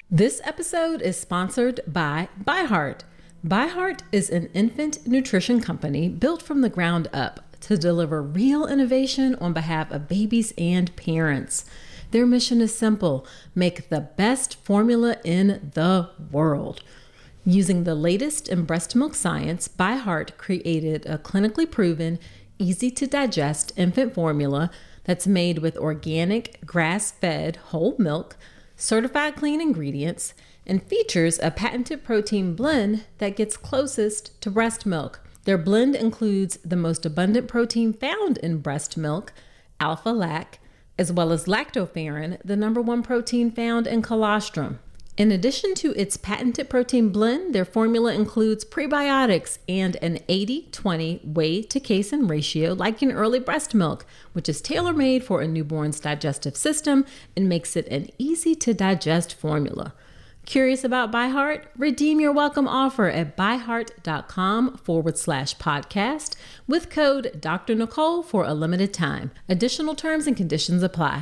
This episode is sponsored by ByHeart. ByHeart is an infant nutrition company built from the ground up to deliver real innovation on behalf of babies and parents. Their mission is simple: make the best formula in the world. Using the latest in breast milk science, ByHeart created a clinically proven, easy to digest infant formula that's made with organic, grass-fed whole milk, certified clean ingredients, and features a patented protein blend that gets closest to breast milk. Their blend includes the most abundant protein found in breast milk, alpha-lac, as well as lactoferrin, the number one protein found in colostrum. In addition to its patented protein blend, their formula includes prebiotics and an 80-20 whey to casein ratio like in early breast milk, which is tailor-made for a newborn's digestive system and makes it an easy-to-digest formula. Curious about ByHeart? Redeem your welcome offer at byheart.com/podcast with code Dr. Nicole for a limited time. Additional terms and conditions apply.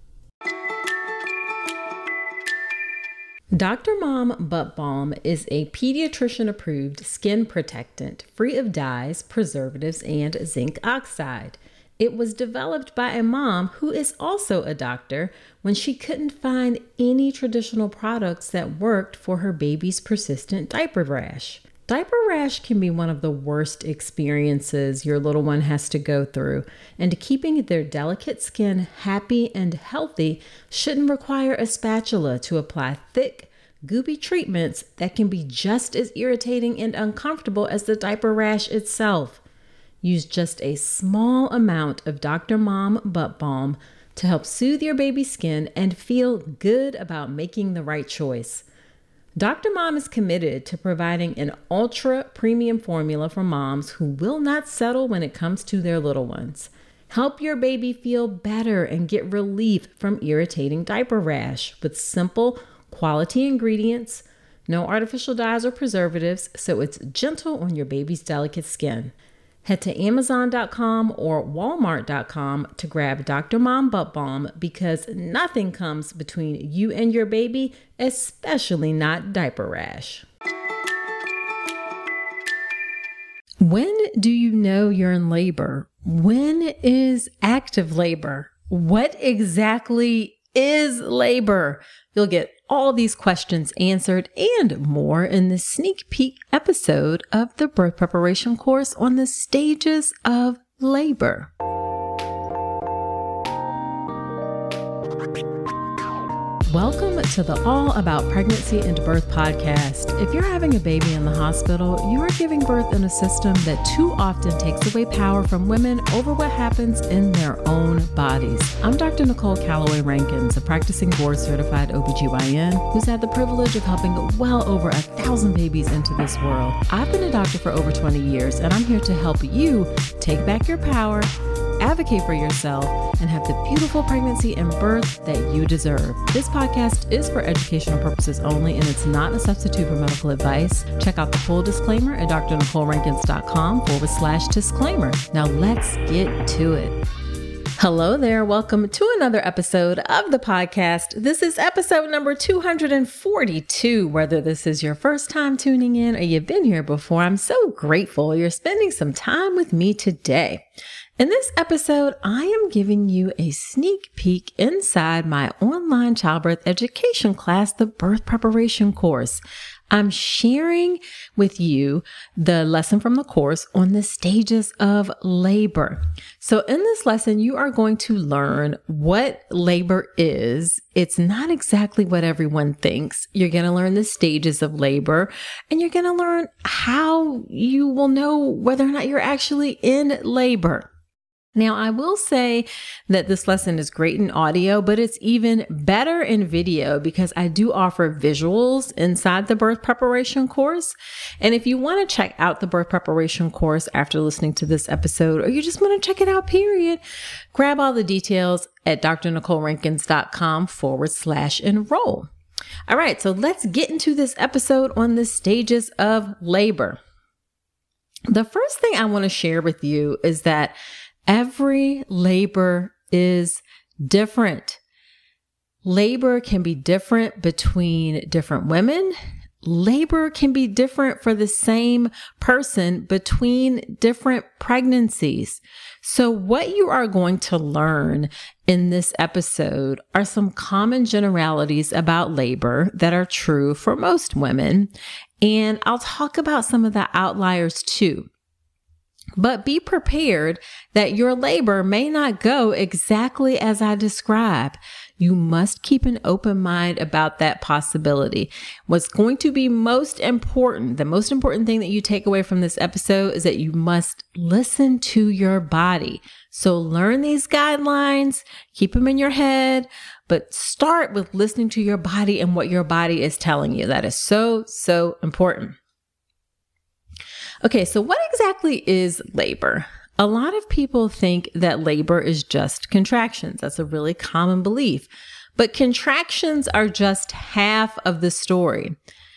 Dr. Mom Butt Balm is a pediatrician-approved skin protectant free of dyes, preservatives, and zinc oxide. It was developed by a mom who is also a doctor when she couldn't find any traditional products that worked for her baby's persistent diaper rash. Diaper rash can be one of the worst experiences your little one has to go through, and keeping their delicate skin happy and healthy shouldn't require a spatula to apply thick, goopy treatments that can be just as irritating and uncomfortable as the diaper rash itself. Use just a small amount of Dr. Mom Butt Balm to help soothe your baby's skin and feel good about making the right choice. Dr. Mom is committed to providing an ultra premium formula for moms who will not settle when it comes to their little ones. Help your baby feel better and get relief from irritating diaper rash with simple, quality ingredients, no artificial dyes or preservatives, so it's gentle on your baby's delicate skin. Head to Amazon.com or Walmart.com to grab Dr. Mom Butt Balm because nothing comes between you and your baby, especially not diaper rash. When do you know you're in labor? When is active labor? What exactly is labor? You'll get all these questions answered and more in this sneak peek episode of the birth preparation course on the stages of labor. Welcome to the All About Pregnancy and Birth podcast. If you're having a baby in the hospital, you are giving birth in a system that too often takes away power from women over what happens in their own bodies. I'm Dr. Nicole Calloway Rankins, a practicing board-certified OBGYN who's had the privilege of helping well over 1,000 babies into this world. I've been a doctor for over 20 years, and I'm here to help you take back your power, advocate for yourself, and have the beautiful pregnancy and birth that you deserve. This podcast is for educational purposes only, and it's not a substitute for medical advice. Check out the full disclaimer at drnicolerankins.com/disclaimer. Now let's get to it. Hello there. Welcome to another episode of the podcast. This is episode number 242. Whether this is your first time tuning in or you've been here before, I'm so grateful you're spending some time with me today. In this episode, I am giving you a sneak peek inside my online childbirth education class, the birth preparation course. I'm sharing with you the lesson from the course on the stages of labor. So in this lesson, you are going to learn what labor is. It's not exactly what everyone thinks. You're going to learn the stages of labor, and you're going to learn how you will know whether or not you're actually in labor. Now, I will say that this lesson is great in audio, but it's even better in video because I do offer visuals inside the birth preparation course. And if you want to check out the birth preparation course after listening to this episode, or you just want to check it out, period, grab all the details at drnicolerankins.com/enroll. All right, so let's get into this episode on the stages of labor. The first thing I want to share with you is that every labor is different. Labor can be different between different women. Labor can be different for the same person between different pregnancies. So what you are going to learn in this episode are some common generalities about labor that are true for most women. And I'll talk about some of the outliers too. But be prepared that your labor may not go exactly as I describe. You must keep an open mind about that possibility. What's going to be most important, the most important thing that you take away from this episode is that you must listen to your body. So learn these guidelines, keep them in your head, but start with listening to your body and what your body is telling you. That is so, so important. Okay, so what exactly is labor? A lot of people think that labor is just contractions. That's a really common belief. But contractions are just half of the story.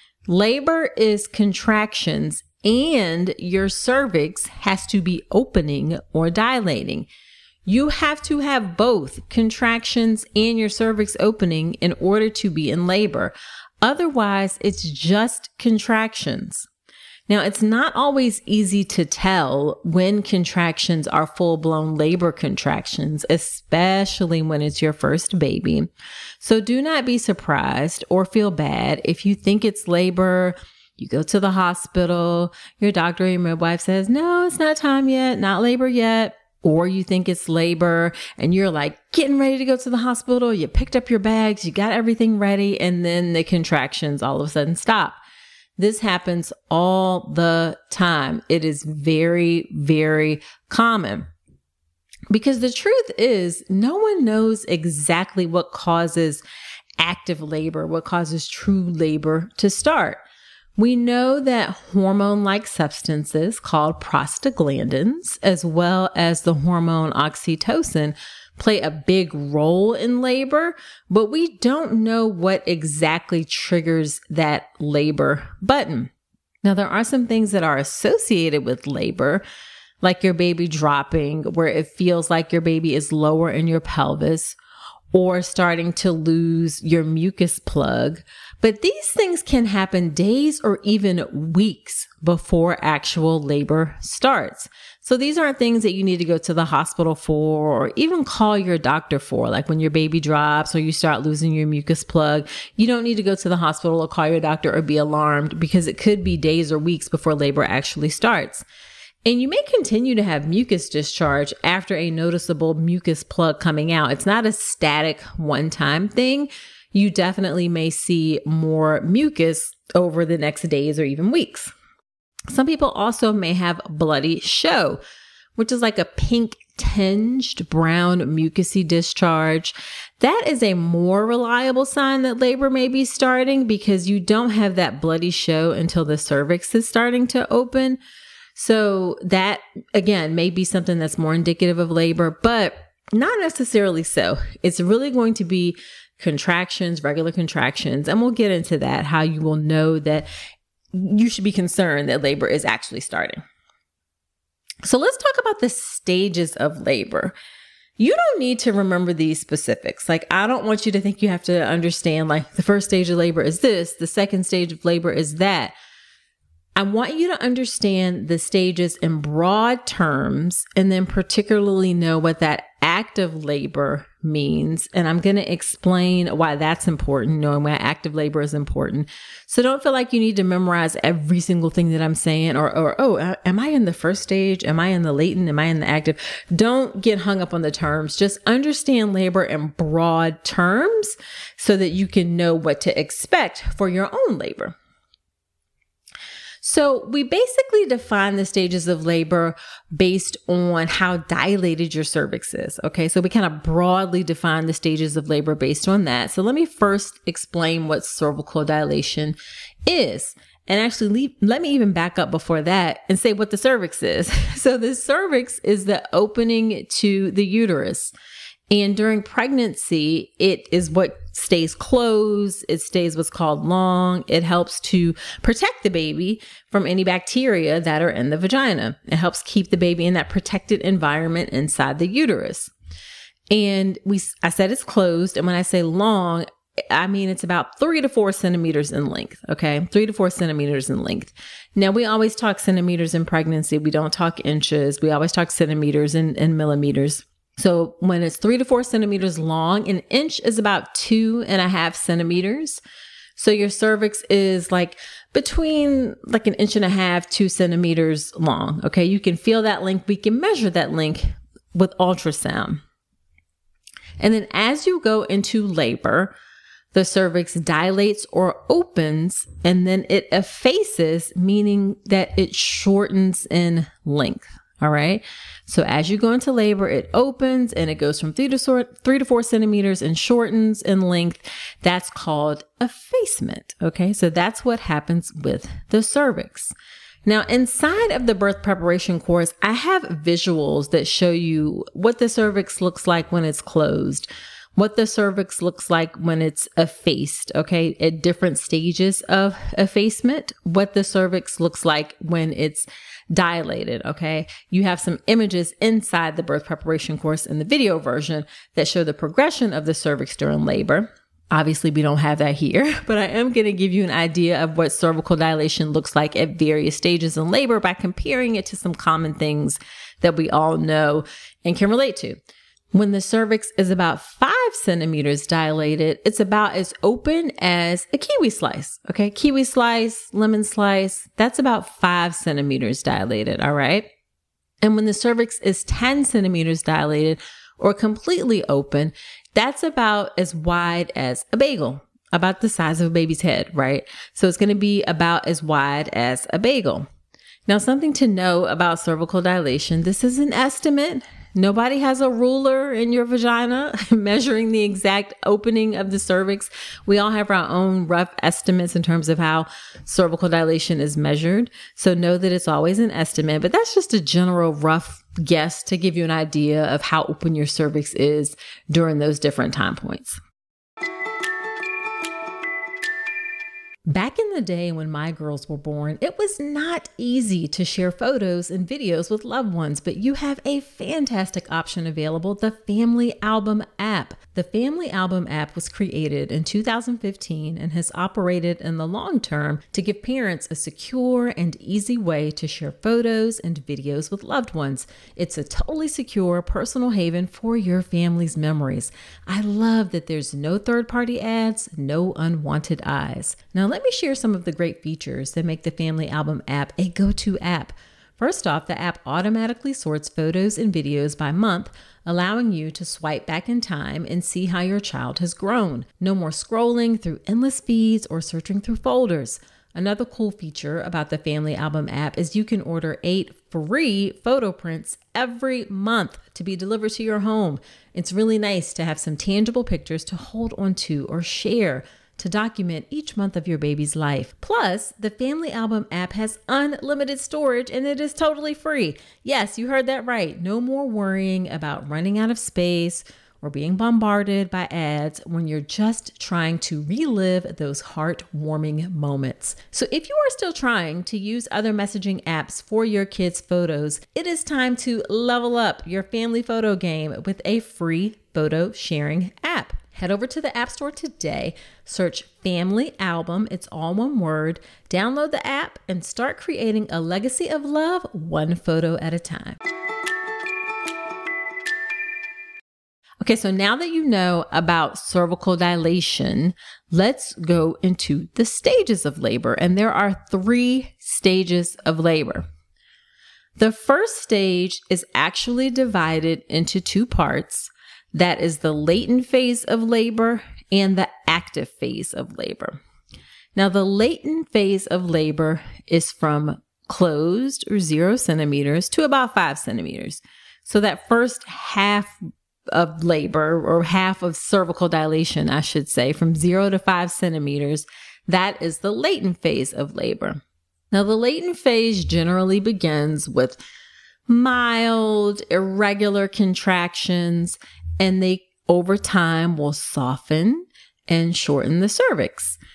Labor is contractions and your cervix has to be opening or dilating. You have to have both contractions and your cervix opening in order to be in labor. Otherwise, it's just contractions. Now, it's not always easy to tell when contractions are full-blown labor contractions, especially when it's your first baby. So do not be surprised or feel bad if you think it's labor. You go to the hospital, your doctor or your midwife says, no, it's not time yet, not labor yet. Or you think it's labor and you're like getting ready to go to the hospital. You picked up your bags, you got everything ready, and then the contractions all of a sudden stop. This happens all the time. It is very, very common because the truth is no one knows exactly what causes active labor, what causes true labor to start. We know that hormone-like substances called prostaglandins, as well as the hormone oxytocin, play a big role in labor, but we don't know what exactly triggers that labor button. Now, there are some things that are associated with labor, like your baby dropping, where it feels like your baby is lower in your pelvis, or starting to lose your mucus plug. But these things can happen days or even weeks before actual labor starts. So these aren't things that you need to go to the hospital for or even call your doctor for. Like when your baby drops or you start losing your mucus plug, you don't need to go to the hospital or call your doctor or be alarmed because it could be days or weeks before labor actually starts. And you may continue to have mucus discharge after a noticeable mucus plug coming out. It's not a static one-time thing. You definitely may see more mucus over the next days or even weeks. Some people also may have bloody show, which is like a pink tinged brown mucousy discharge. That is a more reliable sign that labor may be starting because you don't have that bloody show until the cervix is starting to open. So that, again, may be something that's more indicative of labor, but not necessarily so. It's really going to be contractions, regular contractions, and we'll get into that, how you will know that you should be concerned that labor is actually starting. So let's talk about the stages of labor. You don't need to remember these specifics. Like, I don't want you to think you have to understand, like, the first stage of labor is this, the second stage of labor is that. I want you to understand the stages in broad terms and then particularly know what that active labor means. And I'm going to explain why that's important, knowing why active labor is important. So don't feel like you need to memorize every single thing that I'm saying or oh, am I in the first stage? Am I in the latent? Am I in the active? Don't get hung up on the terms. Just understand labor in broad terms so that you can know what to expect for your own labor. So we basically define the stages of labor based on how dilated your cervix is. Okay, so we kind of broadly define the stages of labor based on that. So let me first explain what cervical dilation is. And actually, let me even back up before that and say what the cervix is. So the cervix is the opening to the uterus. And during pregnancy, it is what stays closed. It stays what's called long. It helps to protect the baby from any bacteria that are in the vagina. It helps keep the baby in that protected environment inside the uterus. And I said it's closed. And when I say long, I mean it's about 3 to 4 centimeters in length. Okay. 3 to 4 centimeters in length. Now, we always talk centimeters in pregnancy. We don't talk inches. We always talk centimeters and millimeters. So when it's 3 to 4 centimeters long, an inch is about 2.5 centimeters. So your cervix is like between like 1.5 inches, 2 centimeters long. Okay. You can feel that length. We can measure that length with ultrasound. And then as you go into labor, the cervix dilates or opens, and then it effaces, meaning that it shortens in length. All right. So as you go into labor, it opens and it goes from 3 to 4 centimeters and shortens in length. That's called effacement. Okay. So that's what happens with the cervix. Now, inside of the birth preparation course, I have visuals that show you what the cervix looks like when it's closed, what the cervix looks like when it's effaced, okay, at different stages of effacement, what the cervix looks like when it's dilated, okay? You have some images inside the birth preparation course in the video version that show the progression of the cervix during labor. Obviously, we don't have that here, but I am going to give you an idea of what cervical dilation looks like at various stages in labor by comparing it to some common things that we all know and can relate to. When the cervix is about 5 centimeters dilated, it's about as open as a kiwi slice. Okay. Kiwi slice, lemon slice, that's about 5 centimeters dilated. All right. And when the cervix is 10 centimeters dilated or completely open, that's about as wide as a bagel, about the size of a baby's head, right? So it's going to be about as wide as a bagel. Now, something to know about cervical dilation, this is an estimate. Nobody has a ruler in your vagina measuring the exact opening of the cervix. We all have our own rough estimates in terms of how cervical dilation is measured. So know that it's always an estimate, but that's just a general rough guess to give you an idea of how open your cervix is during those different time points. Back in the day when my girls were born, it was not easy to share photos and videos with loved ones, but you have a fantastic option available, the Family Album app. The Family Album app was created in 2015 and has operated in the long term to give parents a secure and easy way to share photos and videos with loved ones. It's a totally secure personal haven for your family's memories. I love that there's no third-party ads, no unwanted eyes. Now, let me share some of the great features that make the Family Album app a go-to app. First off, the app automatically sorts photos and videos by month, allowing you to swipe back in time and see how your child has grown. No more scrolling through endless feeds or searching through folders. Another cool feature about the Family Album app is you can order 8 free photo prints every month to be delivered to your home. It's really nice to have some tangible pictures to hold on to or share to document each month of your baby's life. Plus, the Family Album app has unlimited storage and it is totally free. Yes, you heard that right. No more worrying about running out of space or being bombarded by ads when you're just trying to relive those heartwarming moments. So if you are still trying to use other messaging apps for your kids' photos, it is time to level up your family photo game with a free photo sharing app. Head over to the App Store today, search Family Album, it's all one word, download the app, and start creating a legacy of love one photo at a time. Okay, so now that you know about cervical dilation, let's go into the stages of labor. And there are 3 stages of labor. The first stage is actually divided into 2 parts. That is the latent phase of labor and the active phase of labor. Now, the latent phase of labor is from closed or 0 centimeters to about 5 centimeters. So that first half of labor, or half of cervical dilation, I should say, from 0 to 5 centimeters, that is the latent phase of labor. Now, the latent phase generally begins with mild, irregular contractions, and they over time will soften and shorten the cervix.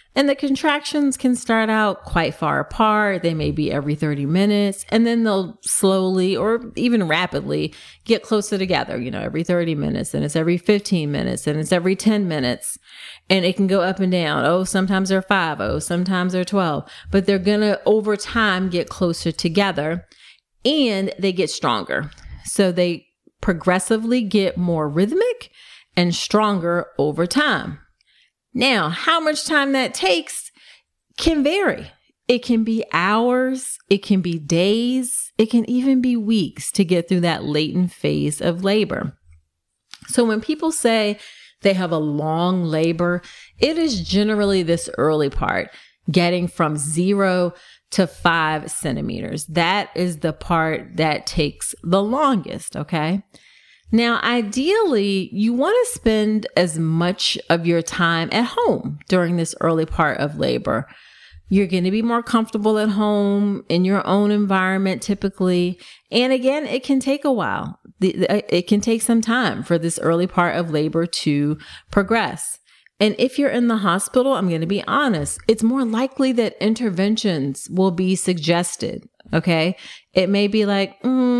And the contractions can start out quite far apart. They may be every 30 minutes, and then they'll slowly or even rapidly get closer together, every 30 minutes, and it's every 15 minutes, and it's every 10 minutes. And it can go up and down. Oh, sometimes they're 5. Oh, sometimes they're 12. But they're going to, over time, get closer together, and they get stronger. So they progressively get more rhythmic and stronger over time. Now, how much time that takes can vary. It can be hours, it can be days, it can even be weeks to get through that latent phase of labor. So when people say they have a long labor, it is generally this early part, getting from 0 to 5 centimeters. That is the part that takes the longest, okay? Now, ideally, you want to spend as much of your time at home during this early part of labor. You're going to be more comfortable at home in your own environment typically. And again, it can take a while. It can take some time for this early part of labor to progress. And if you're in the hospital, I'm going to be honest, it's more likely that interventions will be suggested. Okay. It may be like,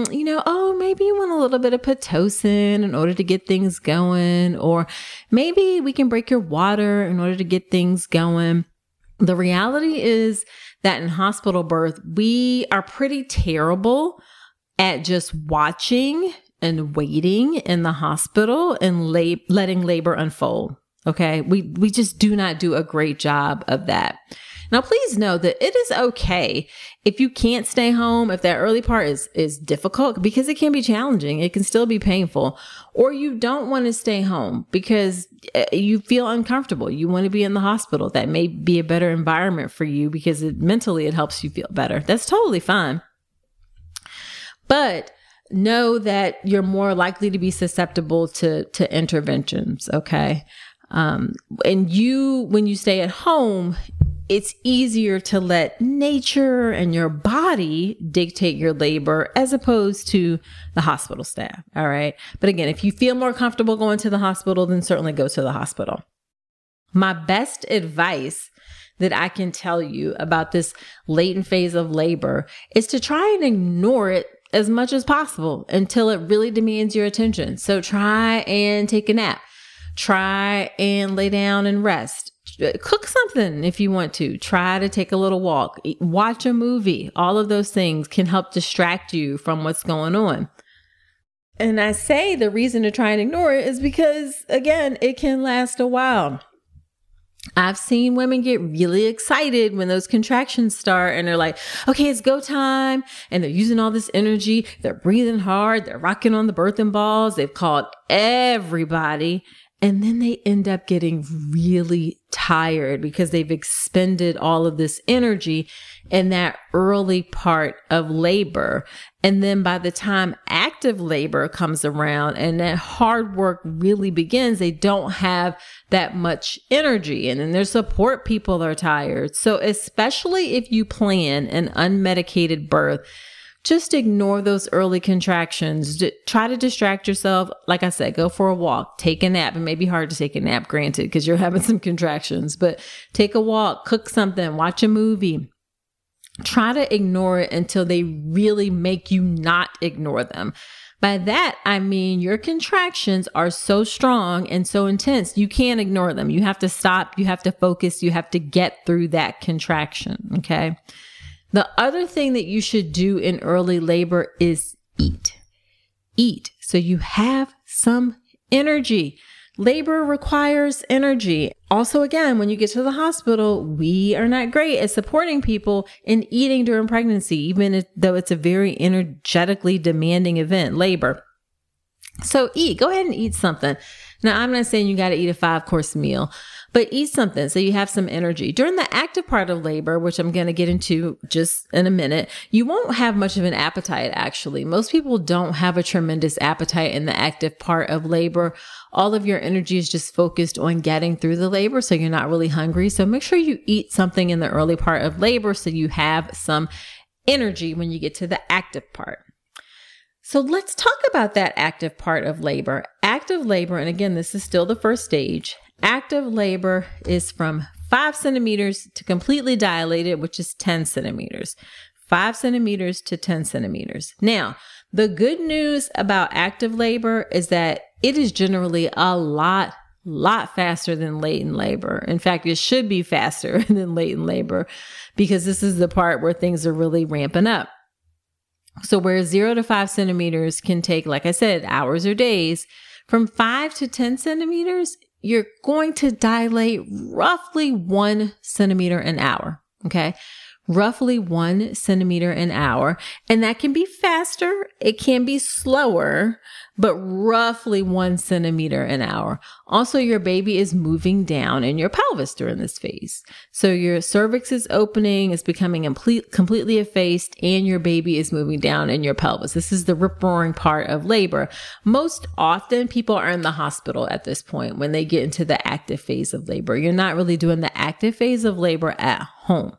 maybe you want a little bit of Pitocin in order to get things going, or maybe we can break your water in order to get things going. The reality is that in hospital birth, we are pretty terrible at just watching and waiting in the hospital and letting labor unfold. Okay. We just do not do a great job of that. Now, please know that it is okay if you can't stay home, if that early part is difficult, because it can be challenging. It can still be painful, or you don't want to stay home because you feel uncomfortable. You want to be in the hospital. That may be a better environment for you because mentally it helps you feel better. That's totally fine. But know that you're more likely to be susceptible to interventions. Okay. And when you stay at home, it's easier to let nature and your body dictate your labor as opposed to the hospital staff. All right. But again, if you feel more comfortable going to the hospital, then certainly go to the hospital. My best advice that I can tell you about this latent phase of labor is to try and ignore it as much as possible until it really demands your attention. So try and take a nap. Try and lay down and rest. Cook something if you want to. Try to take a little walk. Watch a movie. All of those things can help distract you from what's going on. And I say the reason to try and ignore it is because, again, it can last a while. I've seen women get really excited when those contractions start and they're like, okay, it's go time. And they're using all this energy. They're breathing hard. They're rocking on the birthing balls. They've called everybody. And then they end up getting really tired because they've expended all of this energy in that early part of labor. And then by the time active labor comes around and that hard work really begins, they don't have that much energy. And then their support people are tired. So especially if you plan an unmedicated birth, just ignore those early contractions. Try to distract yourself. Like I said, go for a walk, take a nap. It may be hard to take a nap, granted, because you're having some contractions, but take a walk, cook something, watch a movie. Try to ignore it until they really make you not ignore them. By that, I mean your contractions are so strong and so intense, you can't ignore them. You have to stop, you have to focus, you have to get through that contraction, okay? The other thing that you should do in early labor is eat. Eat so you have some energy. Labor requires energy. Also, again, when you get to the hospital, we are not great at supporting people in eating during pregnancy, even though it's a very energetically demanding event, labor. So eat. Go ahead and eat something. Now, I'm not saying you got to eat a 5-course meal, but eat something so you have some energy. During the active part of labor, which I'm going to get into just in a minute, you won't have much of an appetite, actually. Most people don't have a tremendous appetite in the active part of labor. All of your energy is just focused on getting through the labor, so you're not really hungry. So make sure you eat something in the early part of labor so you have some energy when you get to the active part. So let's talk about that active part of labor. Active labor, and again, this is still the first stage. Active labor is from 5 centimeters to completely dilated, which is 10 centimeters. 5 centimeters to 10 centimeters. Now, the good news about active labor is that it is generally a lot faster than latent labor. In fact, it should be faster than latent labor because this is the part where things are really ramping up. So where 0 to 5 centimeters can take, like I said, hours or days, from 5 to 10 centimeters, you're going to dilate roughly 1 centimeter an hour. Okay. Roughly 1 centimeter an hour. And that can be faster. It can be slower, but roughly 1 centimeter an hour. Also, your baby is moving down in your pelvis during this phase. So your cervix is opening, it's becoming completely effaced, and your baby is moving down in your pelvis. This is the rip-roaring part of labor. Most often, people are in the hospital at this point when they get into the active phase of labor. You're not really doing the active phase of labor at home.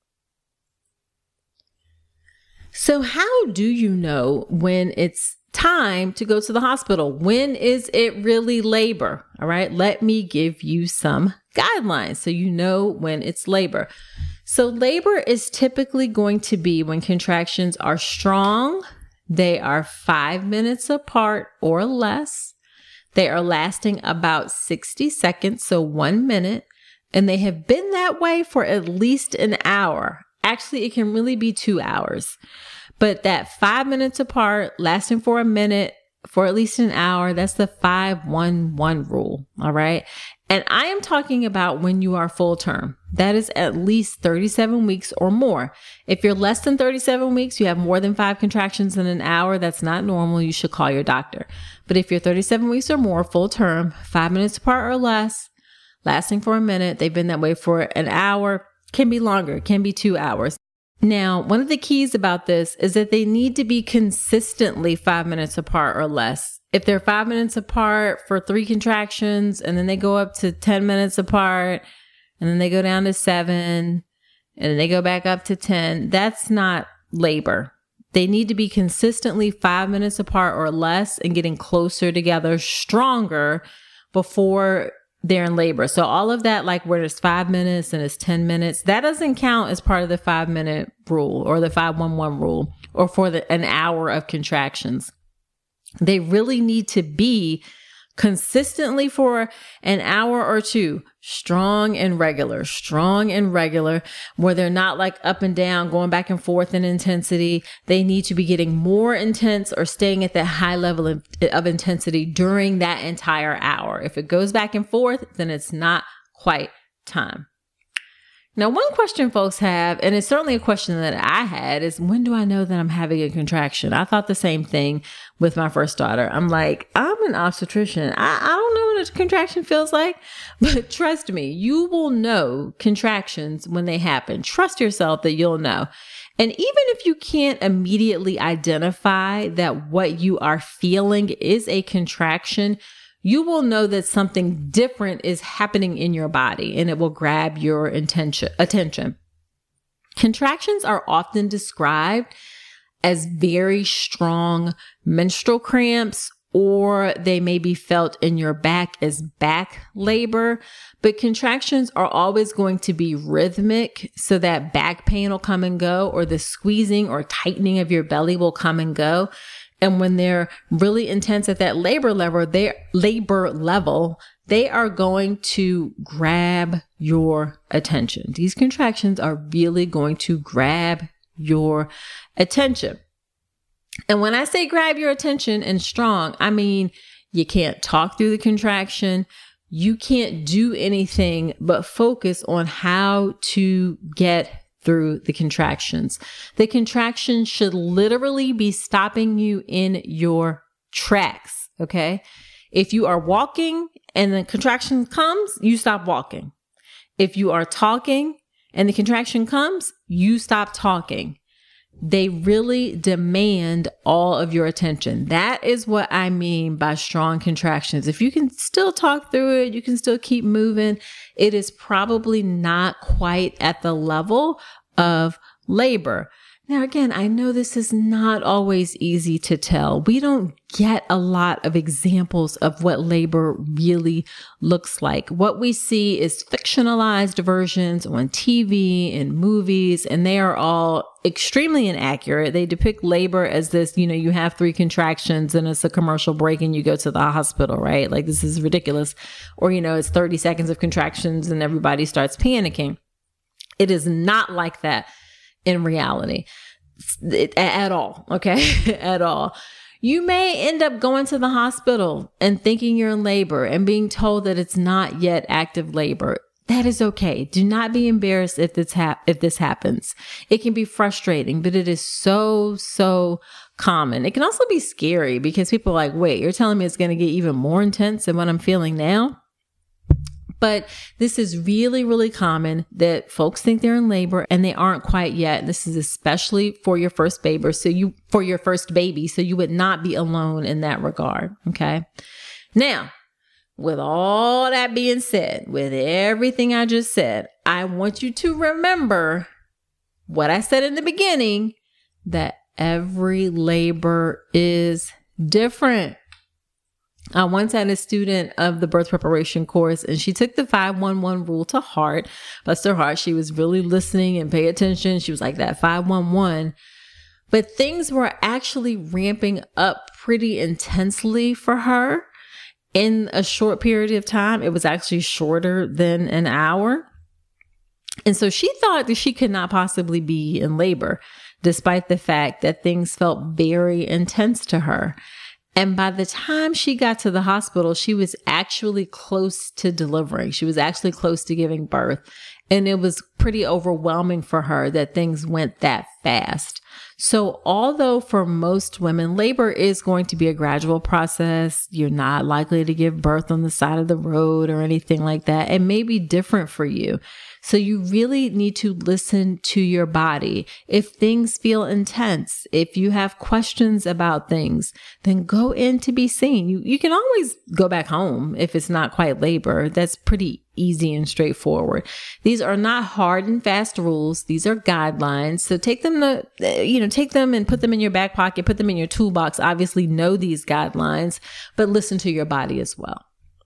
So how do you know when it's time to go to the hospital? When is it really labor? All right, let me give you some guidelines so you know when it's labor. So labor is typically going to be when contractions are strong, they are 5 minutes apart or less, they are lasting about 60 seconds, so 1 minute, and they have been that way for at least an hour. Actually, it can really be 2 hours. But that 5 minutes apart, lasting for a minute, for at least an hour, that's the 5-1-1 rule. All right. And I am talking about when you are full term. That is at least 37 weeks or more. If you're less than 37 weeks, you have more than 5 contractions in an hour, that's not normal. You should call your doctor. But if you're 37 weeks or more, full term, 5 minutes apart or less, lasting for a minute, they've been that way for an hour, can be longer, can be 2 hours. Now, one of the keys about this is that they need to be consistently 5 minutes apart or less. If they're 5 minutes apart for 3 contractions and then they go up to 10 minutes apart and then they go down to 7 and then they go back up to 10, that's not labor. They need to be consistently 5 minutes apart or less and getting closer together, stronger before they're in labor. So all of that, like where it's 5 minutes and it's 10 minutes, that doesn't count as part of the 5 minute rule or the 5-1-1 rule or for an hour of contractions. They really need to be consistently for an hour or 2, strong and regular, where they're not like up and down, going back and forth in intensity. They need to be getting more intense or staying at that high level of intensity during that entire hour. If it goes back and forth, then it's not quite time. Now, one question folks have, and it's certainly a question that I had, is when do I know that I'm having a contraction? I thought the same thing with my first daughter. I'm like, I'm an obstetrician. I don't know what a contraction feels like, but trust me, you will know contractions when they happen. Trust yourself that you'll know. And even if you can't immediately identify that what you are feeling is a contraction, you will know that something different is happening in your body and it will grab your attention. Contractions are often described as very strong menstrual cramps, or they may be felt in your back as back labor, but contractions are always going to be rhythmic, so that back pain will come and go, or the squeezing or tightening of your belly will come and go. And when they're really intense at that labor level, they are going to grab your attention. These contractions are really going to grab your attention. And when I say grab your attention and strong, I mean, you can't talk through the contraction. You can't do anything but focus on how to get through the contractions. The contractions should literally be stopping you in your tracks. Okay. If you are walking and the contraction comes, you stop walking. If you are talking and the contraction comes, you stop talking. They really demand all of your attention. That is what I mean by strong contractions. If you can still talk through it, you can still keep moving, it is probably not quite at the level of labor. Now, again, I know this is not always easy to tell. We don't get a lot of examples of what labor really looks like. What we see is fictionalized versions on TV and movies, and they are all extremely inaccurate. They depict labor as this, you have 3 contractions and it's a commercial break and you go to the hospital, right? Like, this is ridiculous. Or, it's 30 seconds of contractions and everybody starts panicking. It is not like that in reality at all. Okay. At all. You may end up going to the hospital and thinking you're in labor and being told that it's not yet active labor. That is okay. Do not be embarrassed if this happens. It can be frustrating, but it is so common. It can also be scary because people are like, wait, you're telling me it's going to get even more intense than what I'm feeling now? But this is really, really common that folks think they're in labor and they aren't quite yet. This is especially for your first baby. So you would not be alone in that regard. Okay. Now, with all that being said, with everything I just said, I want you to remember what I said in the beginning, that every labor is different. I once had a student of the birth preparation course, and she took the 511 rule to heart. Bless her heart. She was really listening and pay attention. She was like, that 511. But things were actually ramping up pretty intensely for her in a short period of time. It was actually shorter than an hour. And so she thought that she could not possibly be in labor, despite the fact that things felt very intense to her. And by the time she got to the hospital, she was actually close to delivering. She was actually close to giving birth. And it was pretty overwhelming for her that things went that fast. So although for most women, labor is going to be a gradual process, you're not likely to give birth on the side of the road or anything like that. It may be different for you. So you really need to listen to your body. If things feel intense, if you have questions about things, then go in to be seen. You can always go back home if it's not quite labor. That's pretty easy and straightforward. These are not hard and fast rules. These are guidelines. So take them and put them in your back pocket, put them in your toolbox. Obviously know these guidelines, but listen to your body as well.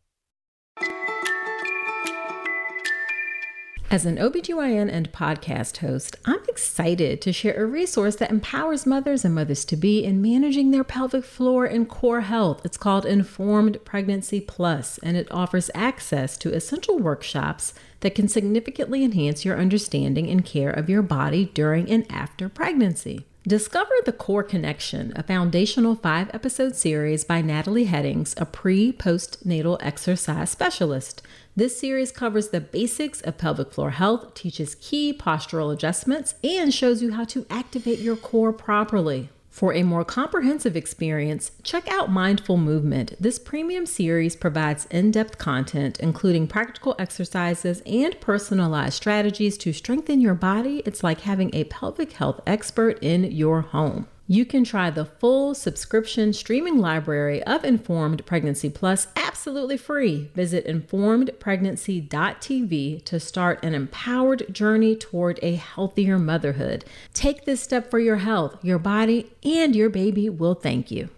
As an OBGYN and podcast host, I'm excited to share a resource that empowers mothers and mothers-to-be in managing their pelvic floor and core health. It's called Informed Pregnancy Plus, and it offers access to essential workshops that can significantly enhance your understanding and care of your body during and after pregnancy. Discover The Core Connection, a foundational 5-episode series by Natalie Headings, a pre-postnatal exercise specialist. This series covers the basics of pelvic floor health, teaches key postural adjustments, and shows you how to activate your core properly. For a more comprehensive experience, check out Mindful Movement. This premium series provides in-depth content, including practical exercises and personalized strategies to strengthen your body. It's like having a pelvic health expert in your home. You can try the full subscription streaming library of Informed Pregnancy Plus absolutely free. Visit informedpregnancy.tv to start an empowered journey toward a healthier motherhood. Take this step for your health, your body, and your baby will thank you.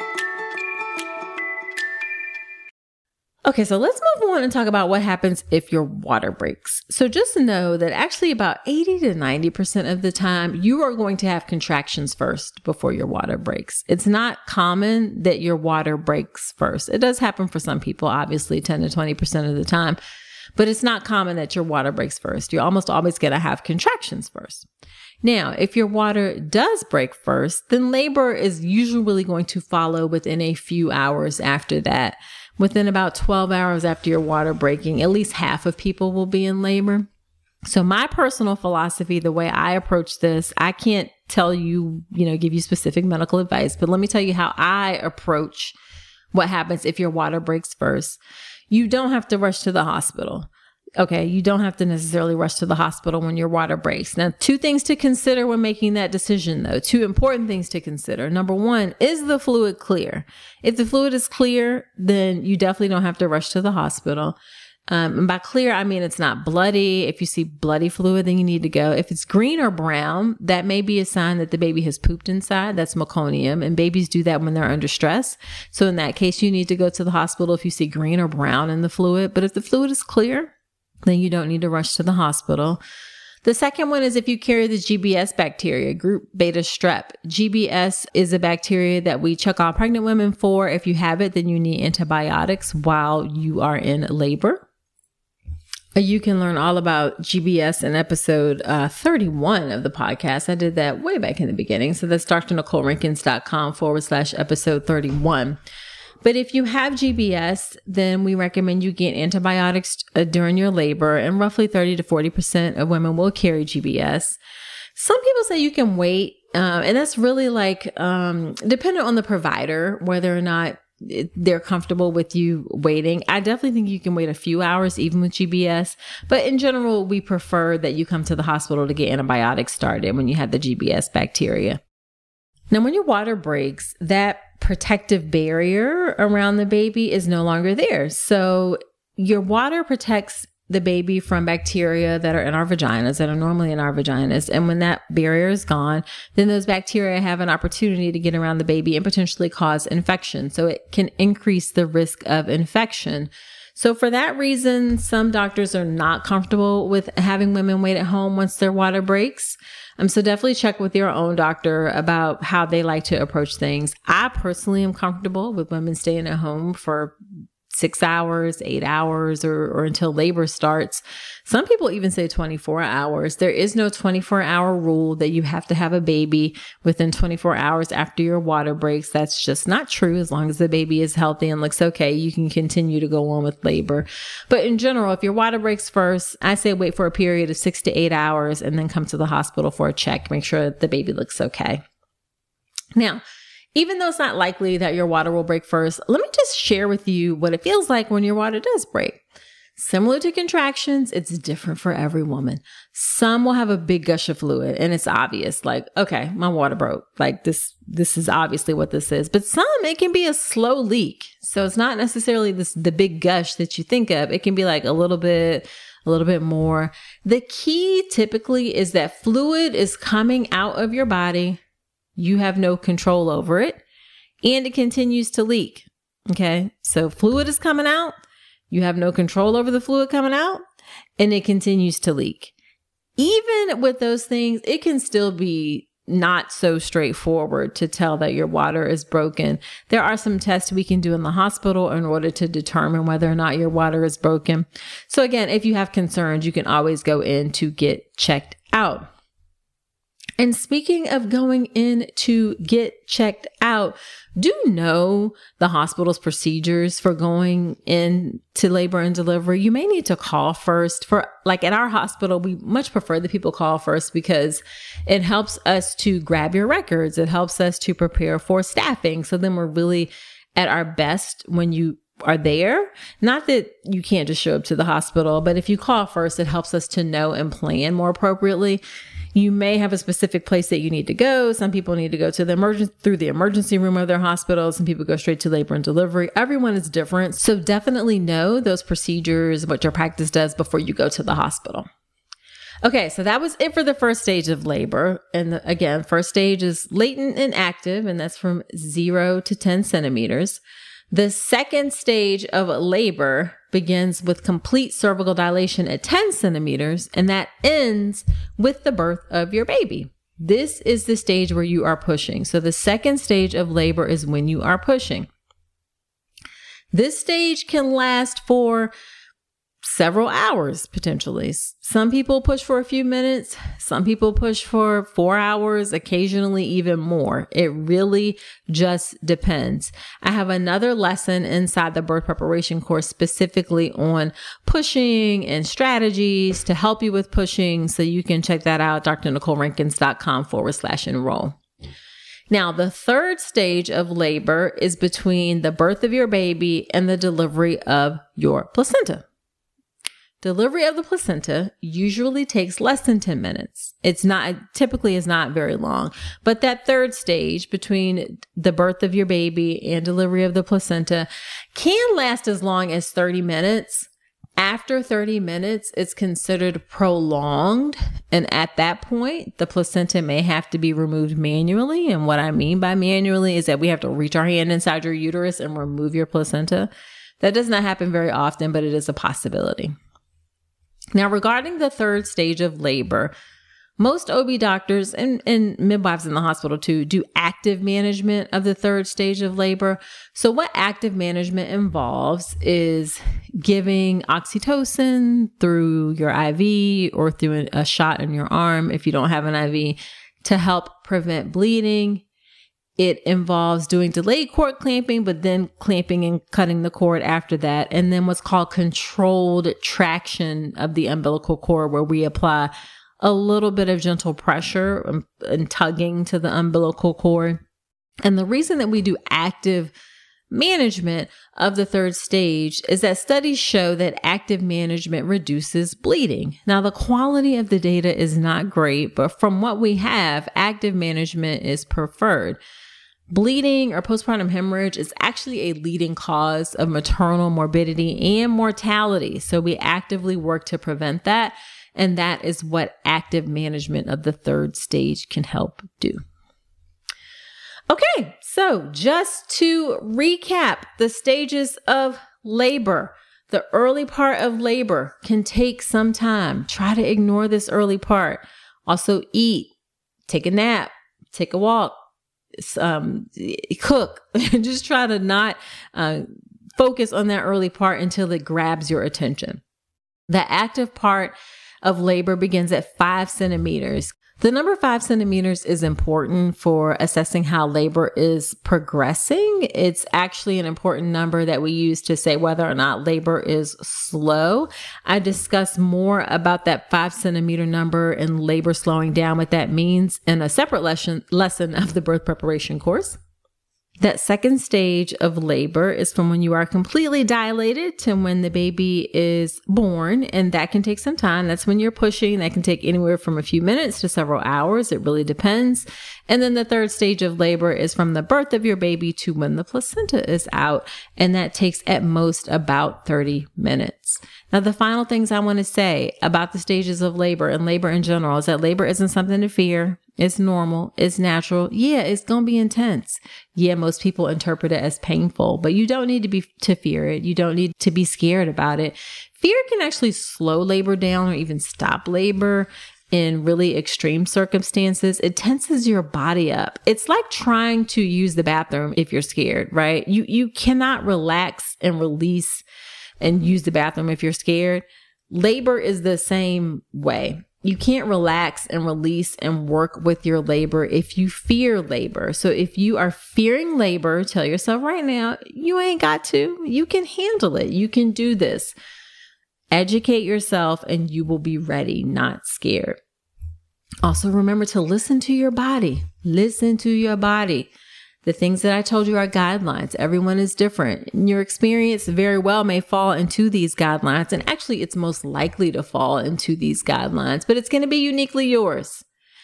Okay, so let's move on and talk about what happens if your water breaks. So just know that actually about 80 to 90% of the time, you are going to have contractions first before your water breaks. It's not common that your water breaks first. It does happen for some people, obviously 10 to 20% of the time, but it's not common that your water breaks first. You're almost always going to have contractions first. Now, if your water does break first, then labor is usually going to follow within a few hours after that. Within about 12 hours after your water breaking, at least half of people will be in labor. So my personal philosophy, the way I approach this, I can't tell you, give you specific medical advice, but let me tell you how I approach what happens if your water breaks first. You don't have to rush to the hospital. Okay, you don't have to necessarily rush to the hospital when your water breaks. Now, 2 things to consider when making that decision, though. 2 important things to consider. Number 1, is the fluid clear? If the fluid is clear, then you definitely don't have to rush to the hospital. And by clear, I mean it's not bloody. If you see bloody fluid, then you need to go. If it's green or brown, that may be a sign that the baby has pooped inside. That's meconium, and babies do that when they're under stress. So in that case, you need to go to the hospital if you see green or brown in the fluid. But if the fluid is clear, then you don't need to rush to the hospital. The second one is if you carry the GBS bacteria, group beta strep. GBS is a bacteria that we check all pregnant women for. If you have it, then you need antibiotics while you are in labor. You can learn all about GBS in episode 31 of the podcast. I did that way back in the beginning. So that's drnicolerankins.com/episode 31. But if you have GBS, then we recommend you get antibiotics during your labor, and roughly 30 to 40% of women will carry GBS. Some people say you can wait, and that's really dependent on the provider, whether or not they're comfortable with you waiting. I definitely think you can wait a few hours even with GBS, but in general, we prefer that you come to the hospital to get antibiotics started when you have the GBS bacteria. Now, when your water breaks, that protective barrier around the baby is no longer there. So your water protects the baby from bacteria that are in our vaginas, that are normally in our vaginas. And when that barrier is gone, then those bacteria have an opportunity to get around the baby and potentially cause infection. So it can increase the risk of infection. So for that reason, some doctors are not comfortable with having women wait at home once their water breaks. So definitely check with your own doctor about how they like to approach things. I personally am comfortable with women staying at home for 6 hours, 8 hours, or until labor starts. Some people even say 24 hours. There is no 24-hour rule that you have to have a baby within 24 hours after your water breaks. That's just not true. As long as the baby is healthy and looks okay, you can continue to go on with labor. But in general, if your water breaks first, I say wait for a period of 6 to 8 hours and then come to the hospital for a check. Make sure that the baby looks okay. Now, even though it's not likely that your water will break first, let me just share with you what it feels like when your water does break. Similar to contractions, it's different for every woman. Some will have a big gush of fluid and it's obvious, like, okay, my water broke. Like this is obviously what this is. But some, it can be a slow leak. So it's not necessarily the big gush that you think of. It can be like a little bit more. The key typically is that fluid is coming out of your body. You have no control over it, and it continues to leak. Okay. So fluid is coming out. You have no control over the fluid coming out, and it continues to leak. Even with those things, it can still be not so straightforward to tell that your water is broken. There are some tests we can do in the hospital in order to determine whether or not your water is broken. So again, if you have concerns, you can always go in to get checked out. And speaking of going in to get checked out, do know the hospital's procedures for going into labor and delivery. You may need to call first. At our hospital, we much prefer that people call first because it helps us to grab your records. It helps us to prepare for staffing. So then we're really at our best when you are there. Not that you can't just show up to the hospital, but if you call first, it helps us to know and plan more appropriately. You may have a specific place that you need to go. Some people need to go to through the emergency room of their hospital. Some people go straight to labor and delivery. Everyone is different. So definitely know those procedures, what your practice does before you go to the hospital. Okay, so that was it for the first stage of labor. And again, first stage is latent and active, and that's from 0 to 10 centimeters. The second stage of labor begins with complete cervical dilation at 10 centimeters, and that ends with the birth of your baby. This is the stage where you are pushing. So the second stage of labor is when you are pushing. This stage can last for several hours, potentially. Some people push for a few minutes. Some people push for 4 hours, occasionally even more. It really just depends. I have another lesson inside the birth preparation course specifically on pushing and strategies to help you with pushing. So you can check that out, drnicolerankins.com/enroll. Now, the third stage of labor is between the birth of your baby and the delivery of your placenta. Delivery of the placenta usually takes less than 10 minutes. Typically is not very long, but that third stage between the birth of your baby and delivery of the placenta can last as long as 30 minutes. After 30 minutes, it's considered prolonged. And at that point, the placenta may have to be removed manually. And what I mean by manually is that we have to reach our hand inside your uterus and remove your placenta. That does not happen very often, but it is a possibility. Now, regarding the third stage of labor, most OB doctors and midwives in the hospital too do active management of the third stage of labor. So what active management involves is giving oxytocin through your IV or through a shot in your arm if you don't have an IV to help prevent bleeding. It involves doing delayed cord clamping, but then clamping and cutting the cord after that. And then what's called controlled traction of the umbilical cord, where we apply a little bit of gentle pressure and tugging to the umbilical cord. And the reason that we do active management of the third stage is that studies show that active management reduces bleeding. Now, the quality of the data is not great, but from what we have, active management is preferred. Bleeding or postpartum hemorrhage is actually a leading cause of maternal morbidity and mortality. So we actively work to prevent that. And that is what active management of the third stage can help do. Okay, so just to recap the stages of labor, the early part of labor can take some time. Try to ignore this early part. Also eat, take a nap, take a walk, cook. Just try to not focus on that early part until it grabs your attention. The active part of labor begins at 5 centimeters. The number 5 centimeters is important for assessing how labor is progressing. It's actually an important number that we use to say whether or not labor is slow. I discuss more about that 5 centimeter number and labor slowing down, what that means, in a separate lesson of the birth preparation course. That second stage of labor is from when you are completely dilated to when the baby is born, and that can take some time. That's when you're pushing. That can take anywhere from a few minutes to several hours. It really depends. And then the third stage of labor is from the birth of your baby to when the placenta is out, and that takes at most about 30 minutes. Now, the final things I want to say about the stages of labor and labor in general is that labor isn't something to fear. It's normal. It's natural. Yeah, it's going to be intense. Yeah, most people interpret it as painful, but you don't need to fear it. You don't need to be scared about it. Fear can actually slow labor down or even stop labor in really extreme circumstances. It tenses your body up. It's like trying to use the bathroom if you're scared, right? You cannot relax and release and use the bathroom if you're scared. Labor is the same way. You can't relax and release and work with your labor if you fear labor. So if you are fearing labor, tell yourself right now, you ain't got to. You can handle it. You can do this. Educate yourself and you will be ready, not scared. Also, remember to listen to your body. Listen to your body. The things that I told you are guidelines. Everyone is different. Your experience very well may fall into these guidelines. And actually, it's most likely to fall into these guidelines, but it's going to be uniquely yours.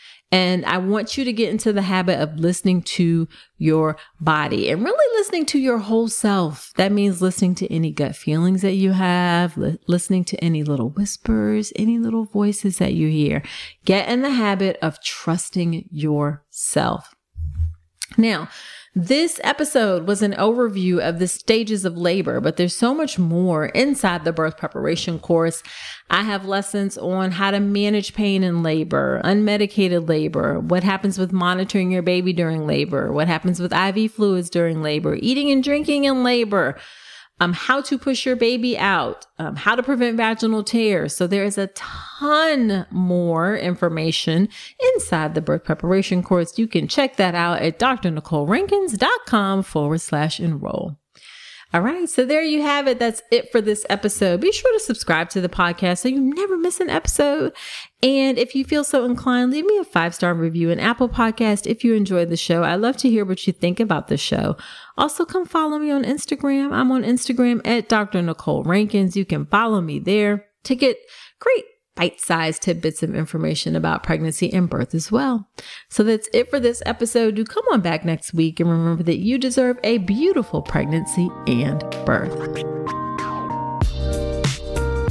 And I want you to get into the habit of listening to your body and really listening to your whole self. That means listening to any gut feelings that you have, listening to any little whispers, any little voices that you hear. Get in the habit of trusting yourself. Now, this episode was an overview of the stages of labor, but there's so much more inside the birth preparation course. I have lessons on how to manage pain in labor, unmedicated labor, what happens with monitoring your baby during labor, what happens with IV fluids during labor, eating and drinking in labor, how to push your baby out, how to prevent vaginal tears. So there is a ton more information inside the birth preparation course. You can check that out at drnicolerankins.com/enroll. All right. So there you have it. That's it for this episode. Be sure to subscribe to the podcast so you never miss an episode. And if you feel so inclined, leave me a 5-star review in Apple Podcast if you enjoyed the show. I love to hear what you think about the show. Also, come follow me on Instagram. I'm on Instagram at Dr. Nicole Rankins. You can follow me there to get great bite-sized tidbits of information about pregnancy and birth as well. So that's it for this episode. Do come on back next week and remember that you deserve a beautiful pregnancy and birth.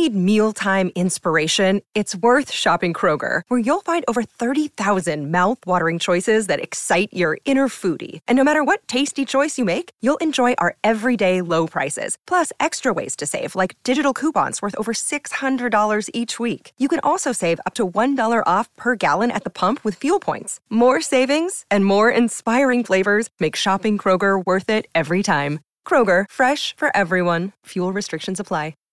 need mealtime inspiration, it's worth shopping Kroger, where you'll find over 30,000 mouth-watering choices that excite your inner foodie. And no matter what tasty choice you make, you'll enjoy our everyday low prices, plus extra ways to save, like digital coupons worth over $600 each week. You can also save up to $1 off per gallon at the pump with fuel points. More savings and more inspiring flavors make shopping Kroger worth it every time. Kroger, fresh for everyone. Fuel restrictions apply.